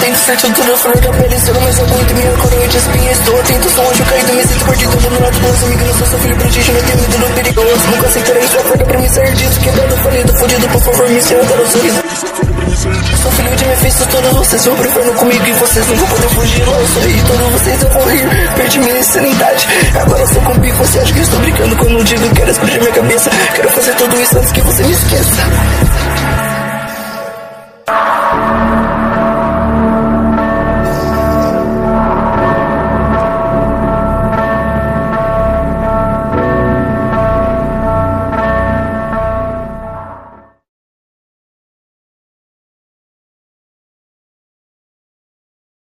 tento ser tudo na flor da pele. Sou mais aguento, minha coroa de espinha. Estou atento, sou um anjo caído, me sinto perdido. Do lado dos amigos, não sou filho prodígio, não tenho medo do perigoso. Nunca aceitarei sua força pra me sair disso. Quebrado, falido, fudido, por favor, me ensina a dar o sorriso. Sou filho de Mephisto, todos vocês vão pro inferno comigo e vocês nunca podem fugir. Lá eu sorri, todos vocês eu vou rir. Perdi minha insanidade, agora sou com bico. Você acha que eu estou brincando quando eu digo que quero explodir minha cabeça? Quero fazer tudo isso antes que você me esqueça.